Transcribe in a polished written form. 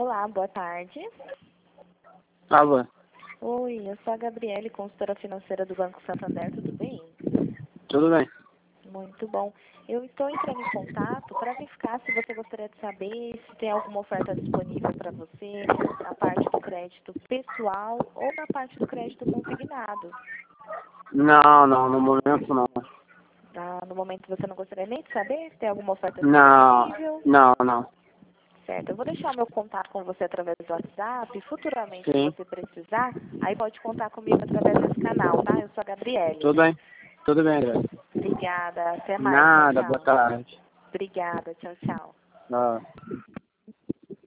Olá, boa tarde. Alô. Oi, eu sou a Gabriele, consultora financeira do Banco Santander, tudo bem? Tudo bem? Muito bom. Eu estou entrando em contato para verificar se você gostaria de saber se tem alguma oferta disponível para você na parte do crédito pessoal ou na parte do crédito consignado. Não, no momento não. Tá? No momento você não gostaria nem de saber se tem alguma oferta Não, disponível. não. Certo, eu vou deixar o meu contato com você através do WhatsApp. Futuramente, se Sim, você precisar, aí pode contar comigo através desse canal, tá? Eu sou a Gabriele. tudo bem. Tudo bem, André. Obrigada. Até mais. Tchau, Nada, boa tchau. tarde. Obrigada. Tchau, tchau. Ah.